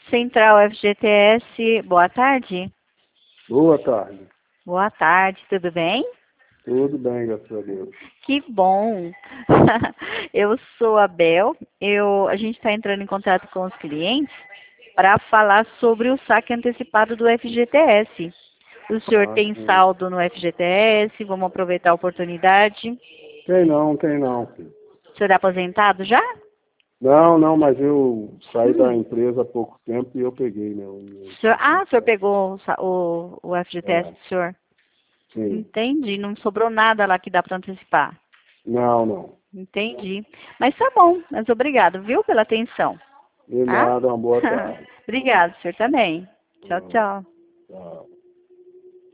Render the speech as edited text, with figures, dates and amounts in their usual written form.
Central FGTS, boa tarde. Boa tarde. Boa tarde, tudo bem? Tudo bem, graças a Deus. Que bom! Eu sou a Bel, a gente está entrando em contato com os clientes para falar sobre o saque antecipado do FGTS. O senhor tem Sim. saldo no FGTS? Vamos aproveitar a oportunidade. Tem não, filho. O senhor é aposentado já? Não, mas eu saí da empresa há pouco tempo e eu peguei, né? O senhor pegou o FGTS do senhor? Sim. Entendi, não sobrou nada lá que dá para antecipar. Não. Entendi. Mas tá bom, mas obrigado, viu, pela atenção. De Tá? nada, uma boa tarde. Obrigado, senhor também. Tchau, tchau. Tchau.